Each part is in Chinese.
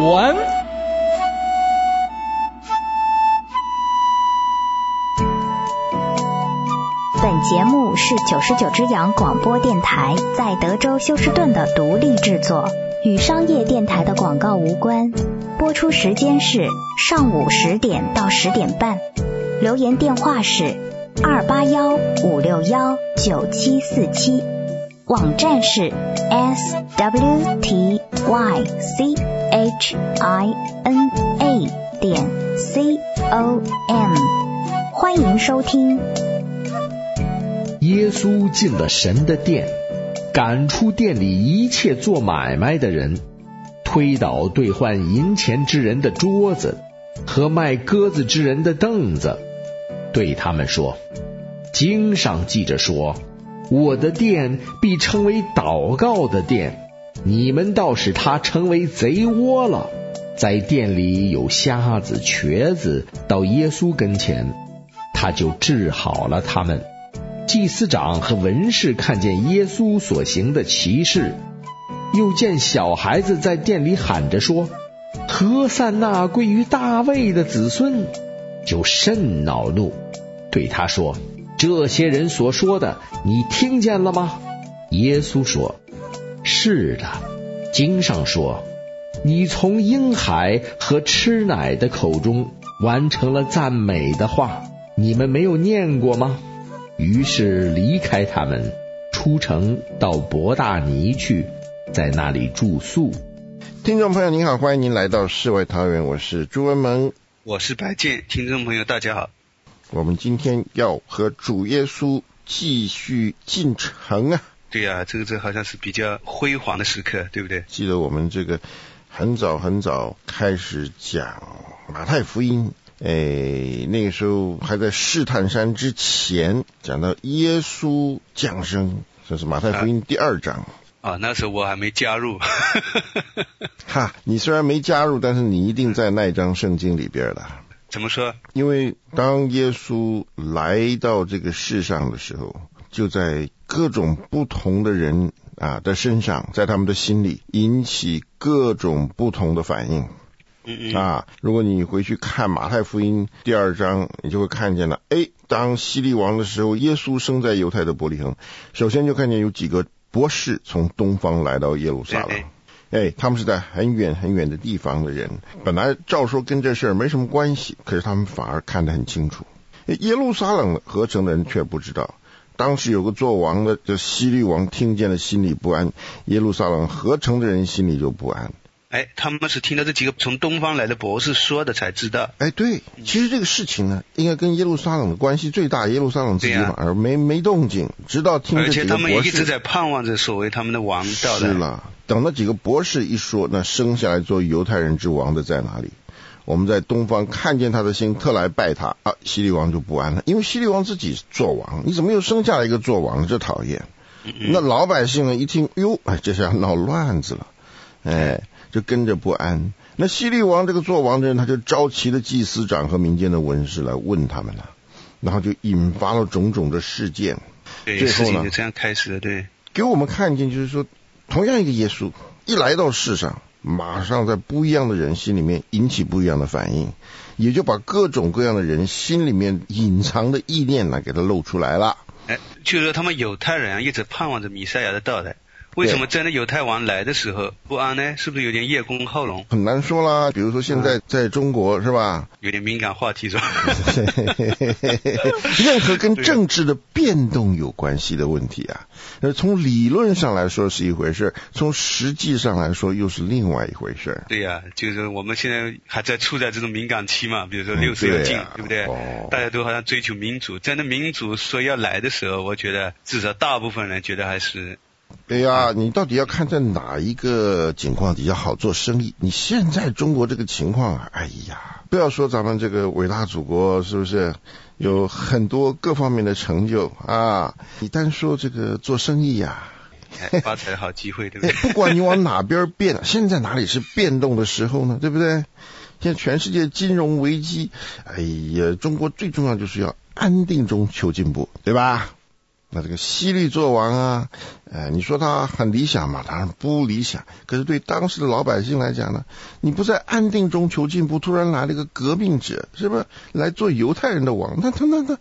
文。 本节目是99只羊广播电台在德州休斯顿的独立制作，与商业电台的广告无关。播出时间是上午10点到10点半。留言电话是281-561-9747。网站是 swtychina.com。欢迎收听。 耶稣进了神的殿，赶出店里一切做买卖的人，推倒兑换银钱之人的桌子和卖鸽子之人的凳子，对他们说，经上记着说，我的殿必称为祷告的殿，你们倒使它成为贼窝了。在店里有瞎子瘸子到耶稣跟前，他就治好了他们。祭司长和文士看见耶稣所行的奇事，又见小孩子在店里喊着说，何散那归于大卫的子孙，就甚恼怒，对他说，这些人所说的你听见了吗？耶稣说，是的，经上说，你从婴孩和吃奶的口中完成了赞美的话，你们没有念过吗？于是离开他们，出城到伯大尼去，在那里住宿。 听众朋友您好，欢迎您来到世外桃源，我是朱文萌， 我是白健。听众朋友大家好， 我们今天要和主耶稣继续进城啊。 对啊，这好像是比较辉煌的时刻，对不对？ 记得我们这个很早开始讲马太福音，那个时候还在试探山之前，讲到耶稣降生，这是马太福音第2章。 那时候我还没加入。 你虽然没加入，但是你一定在那章圣经里边了。 怎么说？ 因为当耶稣来到这个世上的时候，就在各种不同的人的身上，在他们的心里引起各种不同的反应。如果你回去看马太福音第2章，你就会看见了，当希律王的时候，耶稣生在犹太的伯利恒，首先就看见有几个博士从东方来到耶路撒冷。他们是在很远很远的地方的人，本来照说跟这事儿没什么关系，可是他们反而看得很清楚。耶路撒冷合成的人却不知道，当时有个做王的这希律王听见了心里不安，耶路撒冷合成的人心里就不安。 他们是听到这几个从东方来的博士说的才知道。 对，其实这个事情呢，应该跟耶路撒冷的关系最大，耶路撒冷自己反而没动静，直到听这几个博士， 而且他们也一直在盼望着所谓他们的王到来。是了，等那几个博士一说，那生下来做犹太人之王的在哪里？我们在东方看见他的心，特来拜他希律王就不安了，因为希律王自己做王，你怎么又生下来一个做王，这讨厌。那老百姓呢一听，这下闹乱子了，就跟着不安。那希律王这个做王的人，他就召集了祭司长和民间的文士来问他们了，然后就引发了种种的事件。 对，事情就这样开始了。对， 给我们看见就是说，同样一个耶稣一来到世上，马上在不一样的人心里面引起不一样的反应，也就把各种各样的人心里面隐藏的意念给他露出来了。 就是说他们犹太人一直盼望着弥赛亚的到来，为什么真的犹太王来的时候不安呢？是不是有点叶公好龙？ 很难说啦，比如说现在在中国是吧？ 有点敏感话题是吧？ 任何跟政治的变动有关系的问题从理论上来说是一回事，从实际上来说又是另外一回事。 对呀，就是我们现在还在处在这种敏感期嘛，比如说60要进，对不对？大家都好像追求民主，在那民主说要来的时候，我觉得至少大部分人觉得还是。 你到底要看在哪一个情况底下好做生意？你现在中国这个情况不要说咱们这个伟大祖国是不是有很多各方面的成就你单说这个做生意发财的好机会，对不对？ 不管你往哪边变，现在哪里是变动的时候呢？对不对？现在全世界金融危机，中国最重要就是要安定中求进步，对吧？ 那这个希律做王啊，你说他很理想嘛？当然不理想。可是对当时的老百姓来讲呢，你不在安定中求进步，突然来了一个革命者，是不是来做犹太人的王？那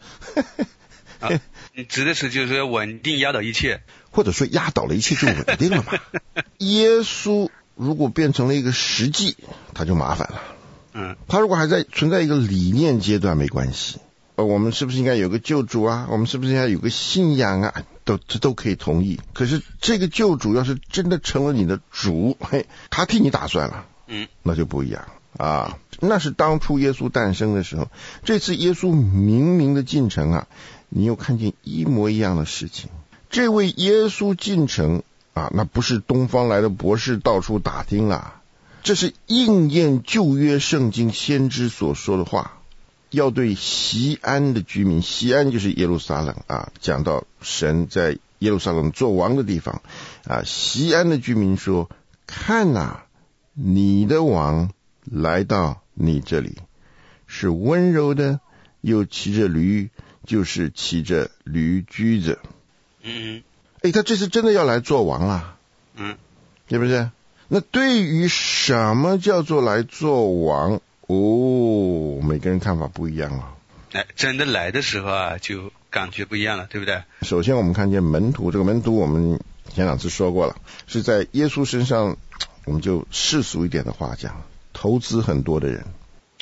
你指的是就是说稳定压倒一切， 或者说压倒了一切就稳定了嘛？耶稣如果变成了一个实际，他就麻烦了。他如果还在存在一个理念阶段没关系。我们是不是应该有个救主啊？我们是不是应该有个信仰啊？这都可以同意。可是这个救主要是真的成了你的主，他替你打算了，那就不一样啊。那是当初耶稣诞生的时候，这次耶稣明明的进城啊，你又看见一模一样的事情。这位耶稣进城啊，那不是东方来的博士到处打听啦，这是应验旧约圣经先知所说的话。要对锡安的居民，锡安就是耶路撒冷啊，讲到神在耶路撒冷做王的地方啊，锡安的居民说：看啊，你的王来到你这里，是温柔的，又骑着驴，就是骑着驴驹子。他这次真的要来做王了，是不是？那对于什么叫做来做王？每个人看法不一样啊。 真的来的时候啊，就感觉不一样了，对不对？ 首先我们看见门徒，这个门徒我们前两次说过了，是在耶稣身上，我们就世俗一点的话讲，投资很多的人。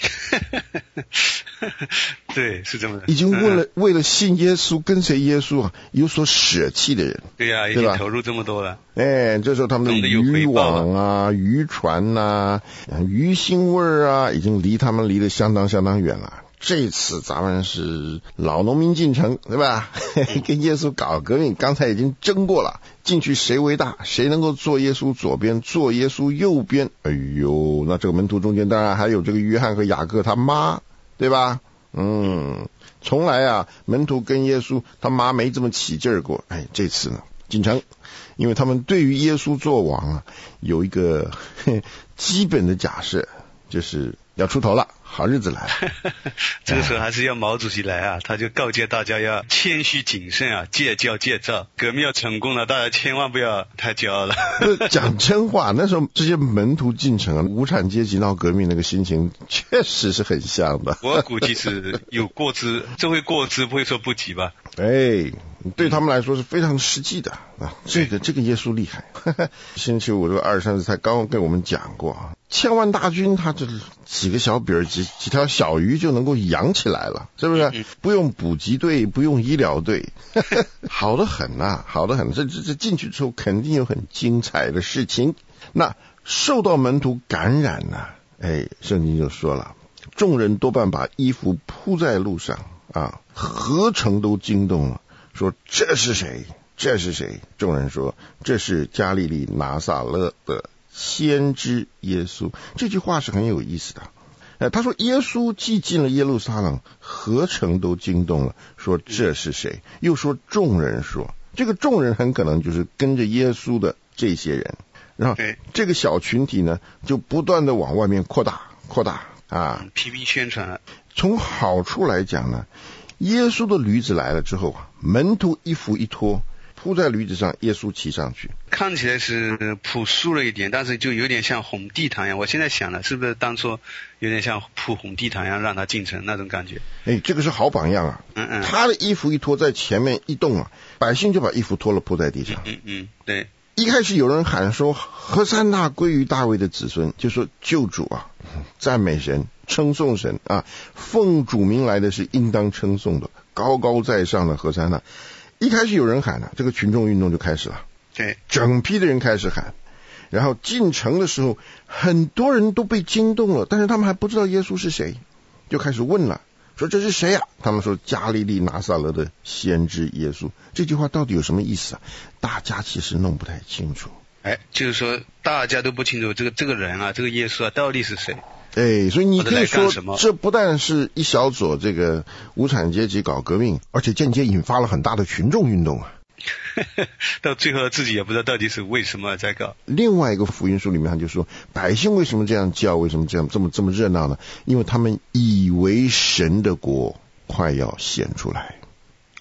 对，是这么的。 已经为了信耶稣、跟随耶稣啊，有所舍弃的人。 对呀，已经投入这么多了。 这时候他们的渔网啊、渔船啊、鱼腥味啊，已经离他们离得相当远了。这次咱们是老农民进城，对吧？跟耶稣搞革命，刚才已经争过了，进去谁为大，谁能够坐耶稣左边，坐耶稣右边。那这个门徒中间当然还有这个约翰和雅各他妈，对吧？从来啊，门徒跟耶稣他妈没这么起劲儿过。这次呢，进城，因为他们对于耶稣做王啊，有一个基本的假设，就是要出头了，好日子来了。 这个时候还是要毛主席来啊，他就告诫大家要谦虚谨慎啊，戒骄戒躁，革命要成功了，大家千万不要太骄傲了。 讲真话，那时候这些门徒进城啊，无产阶级闹革命那个心情确实是很像的。 我估计是有过之，这会过之不会说不及吧。 对他们来说是非常实际的啊。这个耶稣厉害。星期五这个23才刚刚跟我们讲过，千万大军他这几个小饼几条小鱼就能够养起来了，是不是？不用补给队，不用医疗队，好得很啊，好得很。这进去之后肯定有很精彩的事情。那受到门徒感染呢，圣经就说了，众人多半把衣服铺在路上啊，合城都惊动了，说这是谁？这是谁？众人说这是加利利拿撒勒的先知耶稣。这句话是很有意思的。他说耶稣既进了耶路撒冷，合城都惊动了，说这是谁？又说众人说，这个众人很可能就是跟着耶稣的这些人。然后这个小群体呢，就不断的往外面扩大啊， 批评宣传。 从好处来讲呢，耶稣的驴子来了之后啊，门徒衣服一脱，铺在驴子上，耶稣骑上去， 看起来是朴素了一点，但是就有点像红地毯一样。我现在想了，是不是当初有点像铺红地毯一样让他进城那种感觉？ 这个是好榜样啊。他的衣服一脱，在前面一动啊，百姓就把衣服脱了铺在地上。 对。 一开始有人喊说何塞纳归于大卫的子孙，就说救主啊，赞美神，称颂神啊，奉主名来的是应当称颂的，高高在上的何塞纳。一开始有人喊这个群众运动就开始了。 对， 整批的人开始喊。然后进城的时候，很多人都被惊动了，但是他们还不知道耶稣是谁，就开始问了，说这是谁呀？他们说加利利拿撒勒的先知耶稣。这句话到底有什么意思啊？大家其实弄不太清楚。 就是说大家都不清楚这个人啊，这个耶稣啊到底是谁。 所以你可以说这不但是一小撮这个无产阶级搞革命，而且间接引发了很大的群众运动啊。 到最后自己也不知道到底是为什么在搞。 另外一个福音书里面他就说，百姓为什么这样叫，为什么这么热闹呢？因为他们以为神的国快要显出来。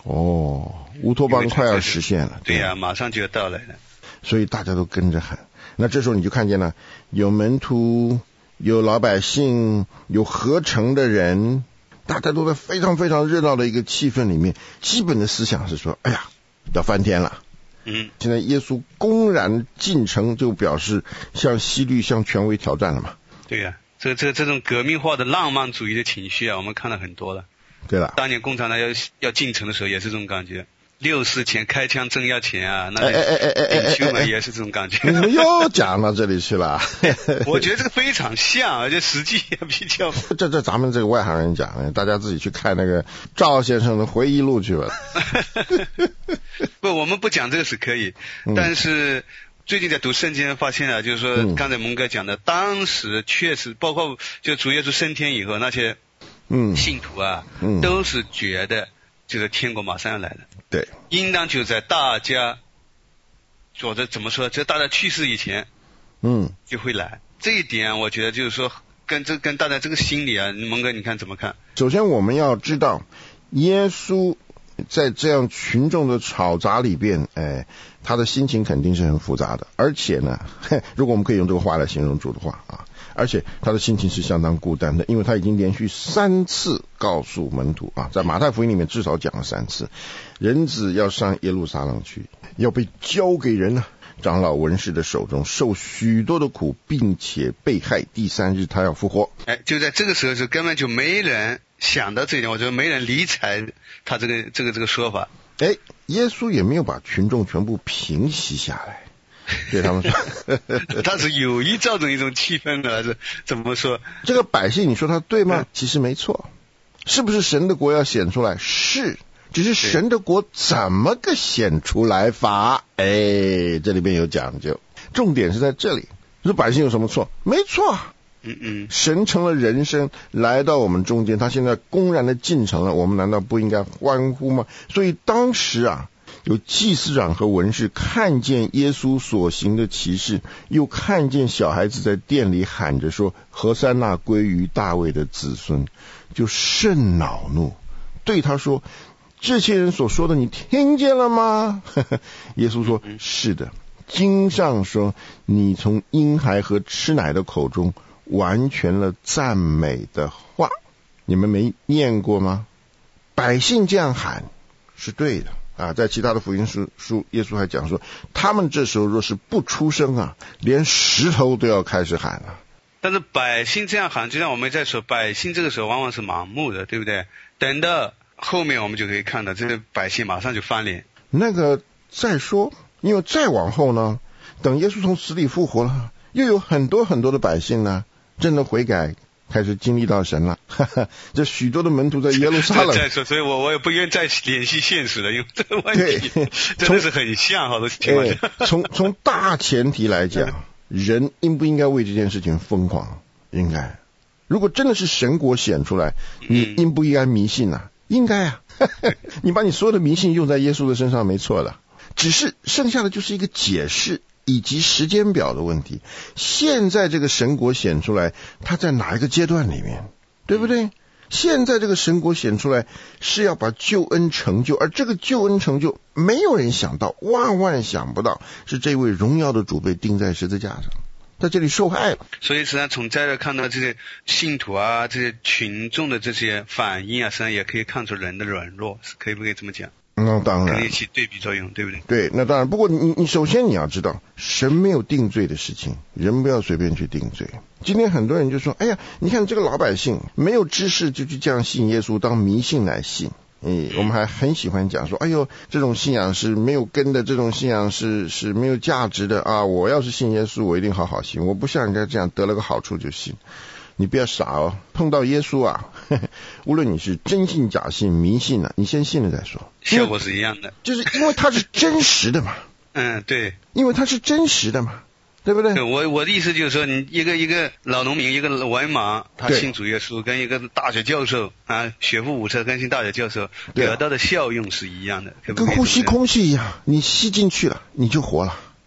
乌托邦快要实现了。 对呀，马上就要到来了。 所以大家都跟着喊。那这时候你就看见了，有门徒，有老百姓，有合成的人，大家都在非常非常热闹的一个气氛里面。基本的思想是说，哎呀，要翻天了。现在耶稣公然进城，就表示向希律、向权威挑战了嘛。 对呀，这种革命化的浪漫主义的情绪啊，我们看了很多了。 对了， 当年共产党要进城的时候也是这种感觉，64前开枪真要钱啊，那领袖们也是这种感觉。 你怎么又讲到这里去了？ 我觉得这个非常像，而且实际也比较。 这咱们这个外行人讲，大家自己去看那个赵先生的回忆录去吧。 不，我们不讲这个是可以，但是最近在读圣经发现了，就是说刚才蒙哥讲的，当时确实包括就主耶稣升天以后那些信徒啊，都是觉得就是天国马上要来了， 对， 应当就在大家做的怎么说，在大家去世以前，就会来。这一点我觉得就是说跟大家这个心理啊，蒙哥你看怎么看？ 首先我们要知道，耶稣在这样群众的吵杂里边，他的心情肯定是很复杂的，而且呢，如果我们可以用这个话来形容主的话啊，而且他的心情是相当孤单的，因为他已经连续3次告诉门徒啊，在马太福音里面至少讲了3次，人子要上耶路撒冷去，要被交给人长老文士的手中，受许多的苦，并且被害，第3日他要复活。 就在这个时候是根本就没人想到这一点，我觉得没人理睬他这个说法。 耶稣也没有把群众全部平息下来，对他们说他是有意造成一种气氛的，还是怎么说？这个百姓你说他对吗？其实没错。是不是神的国要显出来？是，只是神的国怎么个显出来法？这里边有讲究，重点是在这里。说百姓有什么错？没错。神成了人身来到我们中间，他现在公然的进城了，我们难道不应该欢呼吗？所以当时啊，有祭司长和文士看见耶稣所行的奇事，又看见小孩子在殿里喊着说何塞那归于大卫的子孙，就甚恼怒，对他说，这些人所说的你听见了吗？耶稣说，是的，经上说你从婴孩和吃奶的口中完全了赞美的话，你们没念过吗？百姓这样喊是对的啊，在其他的福音书耶稣还讲说，他们这时候若是不出声啊，连石头都要开始喊了。 但是百姓这样喊，就像我们在说，百姓这个时候往往是盲目的，对不对？等到后面我们就可以看到，这个百姓马上就翻脸。 那个再说，因为再往后呢，等耶稣从死里复活了，又有很多很多的百姓呢真的悔改，开始经历到神了。这许多的门徒在耶路撒冷。 再说，所以我也不愿意再联系现实了，因为这个问题真的是很像好多情况下。 从大前提来讲，人应不应该为这件事情疯狂？应该。如果真的是神国显出来，你应不应该迷信啊？应该啊。你把你所有的迷信用在耶稣的身上没错的，只是剩下的就是一个解释以及时间表的问题。现在这个神国显出来，它在哪一个阶段里面，对不对？现在这个神国显出来是要把救恩成就，而这个救恩成就没有人想到，万万想不到，是这位荣耀的主被钉在十字架上，在这里受害了。 所以实际上从这儿看到这些信徒啊，这些群众的这些反应啊，实际上也可以看出人的软弱，可以不可以这么讲？ 那当然， 可以起对比作用，对不对？ 对，那当然。不过你首先你要知道，神没有定罪的事情，人不要随便去定罪。今天很多人就说，哎呀，你看这个老百姓没有知识就去这样信耶稣，当迷信来信。我们还很喜欢讲说，哎呦，这种信仰是没有根的，这种信仰是没有价值的啊！我要是信耶稣，我一定好好信，我不像人家这样得了个好处就信。你不要傻哦，碰到耶稣啊，无论你是真信假信迷信啊，你先信了再说， 效果是一样的， 就是因为它是真实的嘛。 对， 因为它是真实的嘛，对不对？ 我的意思就是说，你一个老农民，一个文盲，他信主耶稣，跟一个大学教授啊，学富五车跟信大学教授得到的效用是一样的， 跟呼吸空气一样，你吸进去了，你就活了。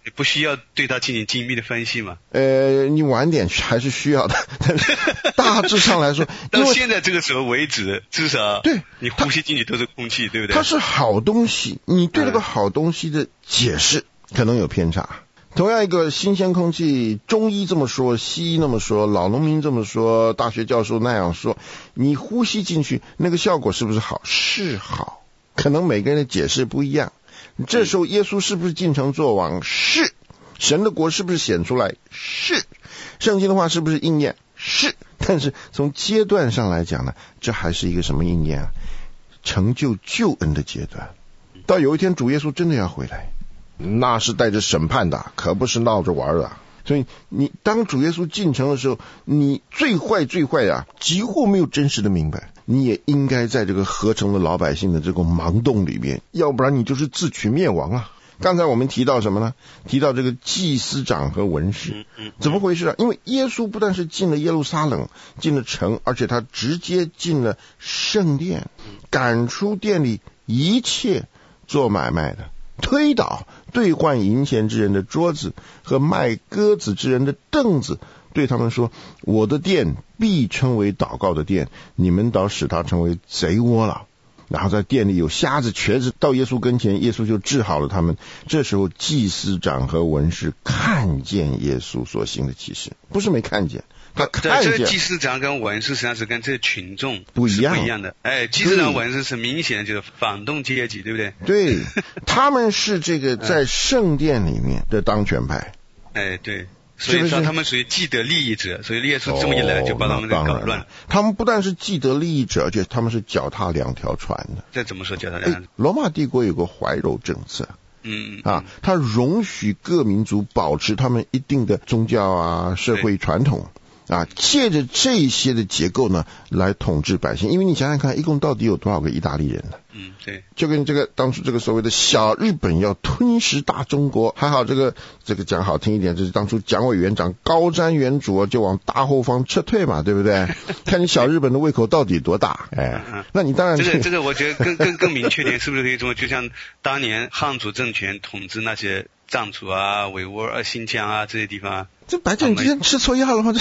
你不需要对它进行精密的分析嘛？ 你晚点还是需要的，但是大致上来说， 到现在这个时候为止，至少对你呼吸进去都是空气，对不对？ 它是好东西，你对这个好东西的解释可能有偏差。同样一个新鲜空气，中医这么说，西医那么说，老农民这么说，大学教授那样说，你呼吸进去那个效果是不是好？是好，可能每个人的解释不一样。这时候耶稣是不是进城作王？是。神的国是不是显出来？是。圣经的话是不是应验？是。但是从阶段上来讲呢，这还是一个什么应验啊？成就救恩的阶段。到有一天主耶稣真的要回来，那是带着审判的，可不是闹着玩的。所以你当主耶稣进城的时候，你最坏啊，几乎没有真实的明白，你也应该在这个合成的老百姓的这个盲洞里面，要不然你就是自取灭亡啊。刚才我们提到什么呢？提到这个祭司长和文士，怎么回事啊？因为耶稣不但是进了耶路撒冷，进了城，而且他直接进了圣殿，赶出店里一切做买卖的，推倒兑换银钱之人的桌子和卖鸽子之人的凳子，对他们说：我的殿必称为祷告的殿，你们倒使它成为贼窝了。然后在店里有瞎子瘸子到耶稣跟前，耶稣就治好了他们。这时候祭司长和文士看见耶稣所行的奇事，不是没看见，他看见。 这个祭司长跟文士实际上是跟这群众不一样的。祭司长文士是明显的就是反动阶级，对不对？ 对，他们是这个在圣殿里面的当权派。 对。所以说他们属于既得利益者，所以耶稣这么一来就把他们给搞乱了。 他们不但是既得利益者，而且他们是脚踏两条船的。 这怎么说脚踏两条船？ 罗马帝国有个怀柔政策，它容许各民族保持他们一定的宗教啊、社会传统啊，借着这些的结构呢来统治百姓。因为你想想看，一共到底有多少个意大利人呢？ 对， 就跟这个当初这个所谓的小日本要吞噬大中国，还好这个讲好听一点，就是当初蒋委员长高瞻远瞩就往大后方撤退嘛，对不对？看你小日本的胃口到底多大，那你当然这个我觉得更明确点，是不是可以说就像当年汉族政权统治那些藏族啊、维吾尔、新疆啊这些地方啊， 这白酱你今天吃错药了吗？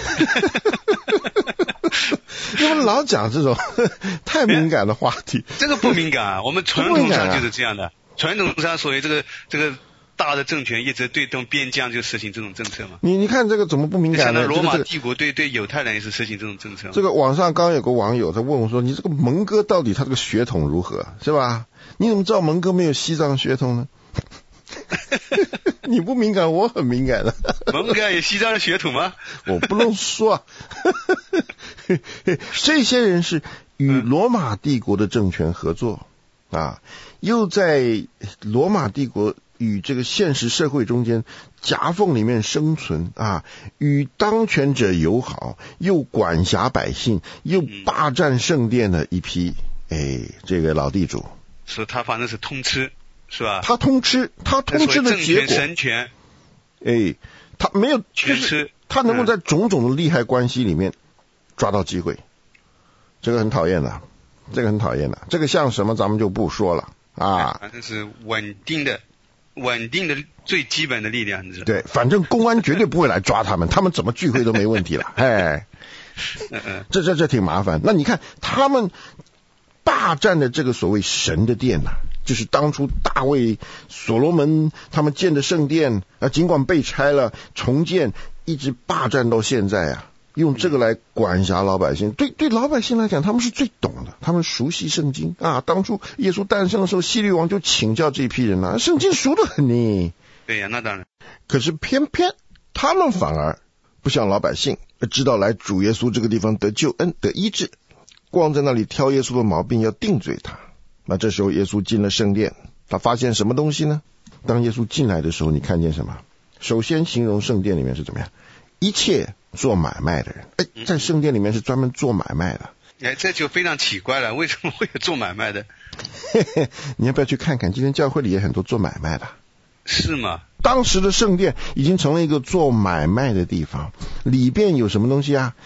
因为老讲这种太敏感的话题。 这个不敏感啊，我们传统上就是这样的。传统上所谓这个大的政权一直对东边疆就实行这种政策嘛。你看这个怎么不敏感呢？ 罗马帝国对犹太人也是实行这种政策。 这个网上刚有个网友在问我说：“你这个蒙哥到底他这个血统如何？是吧？你怎么知道蒙哥没有西藏血统呢？”你不敏感，我很敏感的。 蒙哥有西藏的血统吗？ 我不能说啊。这些人是与罗马帝国的政权合作啊，又在罗马帝国与这个现实社会中间夹缝里面生存啊，与当权者友好，又管辖百姓，又霸占圣殿的一批这个老地主。 所以他反正是通吃。是吧？ 他通吃的结果， 神权， 他没有，就是他能够在种种的利害关系里面抓到机会，这个很讨厌的，这个像什么咱们就不说了啊。 反正是稳定的最基本的力量，你知道？ 对，反正公安绝对不会来抓他们，他们怎么聚会都没问题了。这挺麻烦。那你看他们霸占的这个所谓神的殿就是当初大卫、所罗门他们建的圣殿尽管被拆了，重建一直霸占到现在用这个来管辖老百姓。对老百姓来讲，他们是最懂的，他们熟悉圣经当初耶稣诞生的时候，希律王就请教这批人圣经熟得很呢。 对呀，那当然。 可是偏偏他们反而不像老百姓知道来主耶稣这个地方得救恩、得医治，光在那里挑耶稣的毛病，要定罪他。那这时候耶稣进了圣殿，他发现什么东西呢？当耶稣进来的时候，你看见什么？首先形容圣殿里面是怎么样？一切做买卖的人。在圣殿里面是专门做买卖的。 这就非常奇怪了，为什么会有做买卖的？ 你要不要去看看？今天教会里也很多做买卖的。 是吗？ 当时的圣殿已经成了一个做买卖的地方，里边有什么东西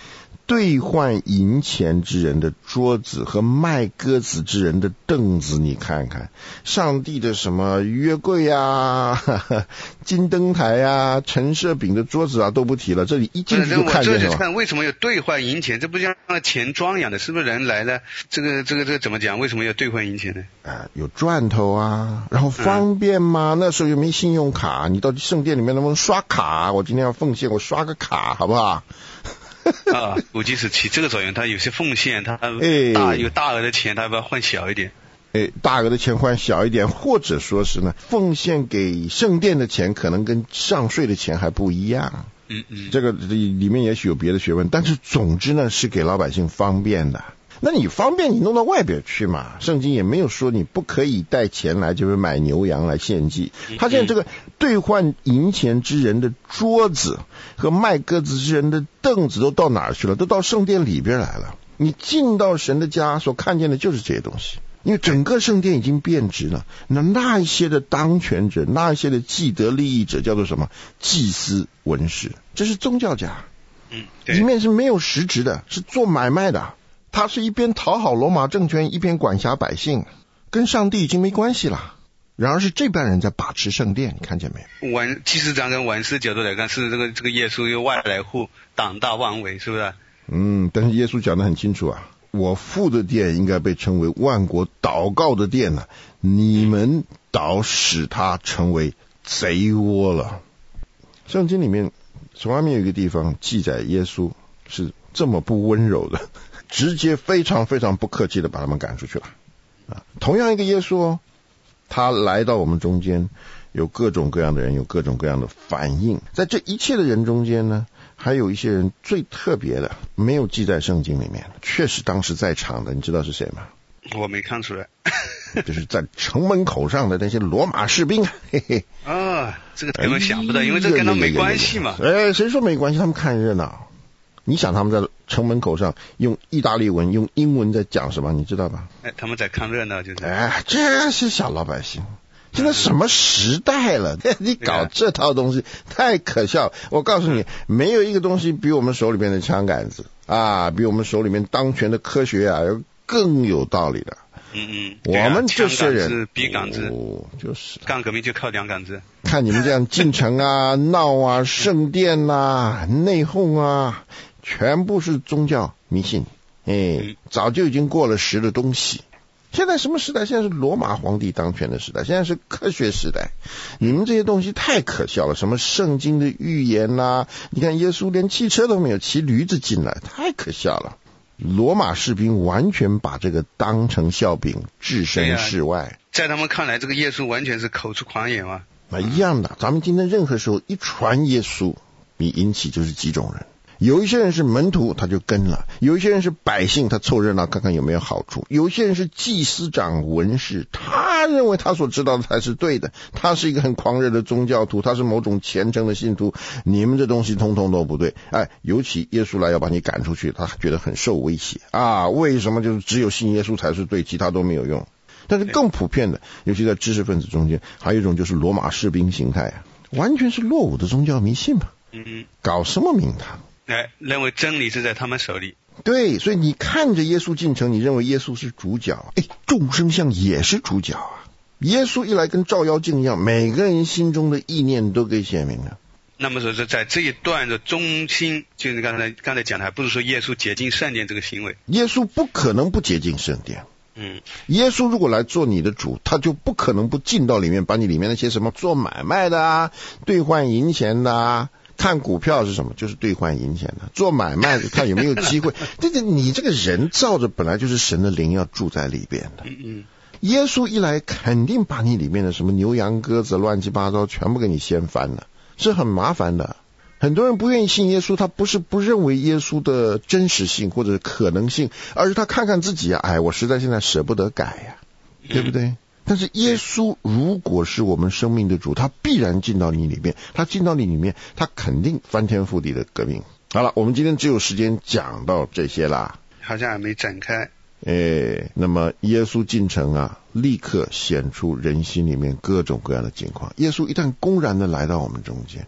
兑换银钱之人的桌子和卖鸽子之人的凳子，你看看，上帝的什么约柜啊、金灯台啊、陈设饼的桌子啊都不提了，这里一进去就看见了。 这就看为什么要兑换银钱，这不像钱庄一样的，是不是人来了？这个怎么讲？为什么要兑换银钱呢？ 有赚头啊，然后方便嘛。那时候又没信用卡，你到圣殿里面能不能刷卡？我今天要奉献，我刷个卡好不好？ 估计是起这个作用。他有些奉献，他有大额的钱，他要不要换小一点？ 大额的钱换小一点，或者说是呢，奉献给圣殿的钱可能跟上税的钱还不一样。这个里面也许有别的学问，但是总之呢，是给老百姓方便的。那你方便，你弄到外边去嘛？圣经也没有说你不可以带钱来，就是买牛羊来献祭。他现在这个兑换银钱之人的桌子和卖鸽子之人的凳子都到哪儿去了？都到圣殿里边来了。你进到神的家所看见的就是这些东西，因为整个圣殿已经变质了。那一些的当权者，那一些的既得利益者，叫做什么？祭司、文士，这是宗教家。里面是没有实质的，是做买卖的。他是一边讨好罗马政权，一边管辖百姓，跟上帝已经没关系了。然而是这帮人在把持圣殿，你看见没有？ 祭司长跟文士角度来看，是这个耶稣有外来户，党大妄为，是不是？ 但是耶稣讲得很清楚啊，我父的殿应该被称为万国祷告的殿了，你们倒使它成为贼窝了。圣经里面从来没有一个地方记载耶稣是这么不温柔的，直接非常非常不客气的把他们赶出去了。同样一个耶稣他来到我们中间，有各种各样的人，有各种各样的反应。在这一切的人中间呢，还有一些人最特别的，没有记在圣经里面，确实当时在场的，你知道是谁吗？ 我没看出来。 就是在城门口上的那些罗马士兵。 这个根本想不到，因为这跟他没关系嘛。 谁说没关系？他们看热闹。你想他们在城门口上用意大利文、用英文在讲什么？你知道吧？ 他们在看热闹，就是。 这些小老百姓，现在什么时代了？你搞这套东西太可笑。我告诉你，没有一个东西比我们手里面的枪杆子比我们手里面当权的科学更有道理的。我们这些人是笔杆子， 就是干革命就靠两杆子。 看你们这样进城闹圣殿内讧全部是宗教迷信。早就已经过了时的东西。现在什么时代？现在是罗马皇帝当权的时代，现在是科学时代。你们这些东西太可笑了，什么圣经的预言你看耶稣连汽车都没有，骑驴子进来，太可笑了。罗马士兵完全把这个当成笑柄，置身事外。 在他们看来，这个耶稣完全是口出狂言嘛。 一样的，咱们今天任何时候一传耶稣，你引起就是几种人。有一些人是门徒，他就跟了；有一些人是百姓，他凑热闹看看有没有好处；有一些人是祭司长、文士，他认为他所知道的才是对的，他是一个很狂热的宗教徒，他是某种虔诚的信徒。你们这东西通通都不对。尤其耶稣来要把你赶出去，他觉得很受威胁为什么就是只有信耶稣才是对，其他都没有用？但是更普遍的，尤其在知识分子中间，还有一种就是罗马士兵形态完全是落伍的宗教迷信嘛。搞什么名堂？ 认为真理是在他们手里。 对，所以你看着耶稣进城，你认为耶稣是主角，众生相也是主角耶稣一来跟照妖镜一样，每个人心中的意念都给显明了。 那么说是在这一段的中心，就是刚才讲的，还不是说耶稣洁净圣殿这个行为。 耶稣不可能不洁净圣殿。耶稣如果来做你的主，他就不可能不进到里面，把你里面那些什么做买卖的兑换银钱的看股票是什么？就是兑换银钱的。做买卖的看有没有机会。你这个人造着本来就是神的灵要住在里边的。耶稣一来肯定把你里面的什么牛羊鸽子乱七八糟全部给你掀翻了，是很麻烦的。很多人不愿意信耶稣，他不是不认为耶稣的真实性或者可能性，而是他看看自己我实在现在舍不得改对不对？但是耶稣如果是我们生命的主，他必然进到你里面，他进到你里面，他肯定翻天覆地的革命。好了，我们今天只有时间讲到这些啦， 好像还没展开。 那么耶稣进城立刻显出人心里面各种各样的境况。耶稣一旦公然的来到我们中间，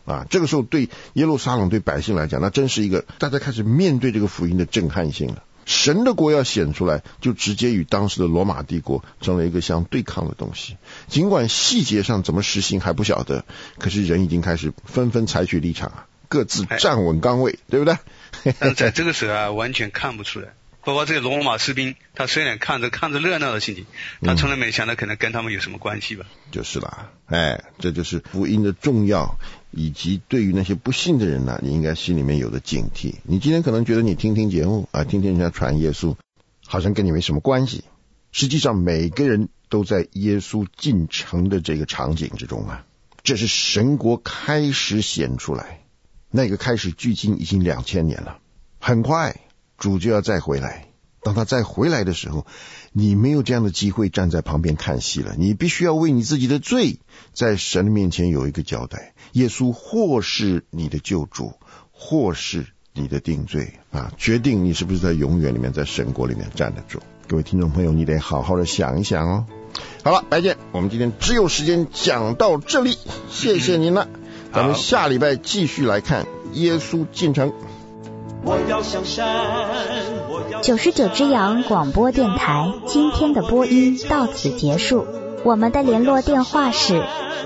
这个时候对耶路撒冷对百姓来讲，那真是一个大家开始面对这个福音的震撼性了。神的国要显出来，就直接与当时的罗马帝国成了一个相对抗的东西。尽管细节上怎么实行还不晓得，可是人已经开始纷纷采取立场各自站稳岗位，对不对？ 但在这个时候完全看不出来。包括这个罗马士兵，他虽然看着热闹的情景，他从来没想到可能跟他们有什么关系吧。 就是啦，这就是福音的重要，以及对于那些不信的人呢，你应该心里面有的警惕。你今天可能觉得你听节目听人家传耶稣，好像跟你没什么关系。实际上每个人都在耶稣进城的这个场景之中这是神国开始显出来，那个开始距今已经2000年了，很快主就要再回来。当他再回来的时候，你没有这样的机会站在旁边看戏了，你必须要为你自己的罪在神面前有一个交代。耶稣或是你的救主，或是你的定罪决定你是不是在永远里面，在神国里面站得住。各位听众朋友，你得好好的想一想哦。好了，白健，我们今天只有时间讲到这里，谢谢您了。咱们下礼拜继续来看耶稣进城。 我要向山 99只羊广播电台今天的播音到此结束，我们的联络电话是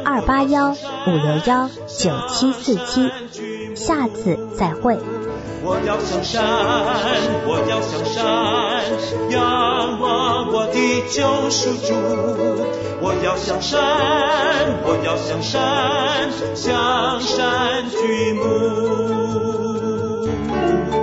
281-561-9747，下次再会。 我要向山，我要向山，仰望我的救赎主。我要向山，我要向山，向山举目。